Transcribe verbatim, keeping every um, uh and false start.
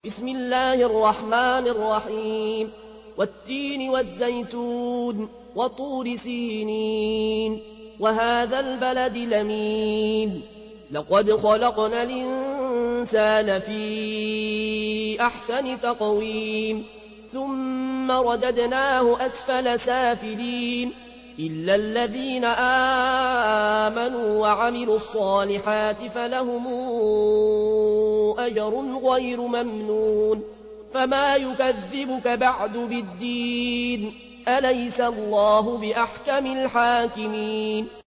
بسم الله الرحمن الرحيم والتين والزيتون وطور سينين وهذا البلد لمين لقد خلقنا الإنسان في أحسن تقويم ثم رددناه أسفل سافلين إلا الذين آمنوا وعملوا الصالحات فلهم أجر غير ممنون فما يكذبك بعد بالدين أليس الله بأحكم الحاكمين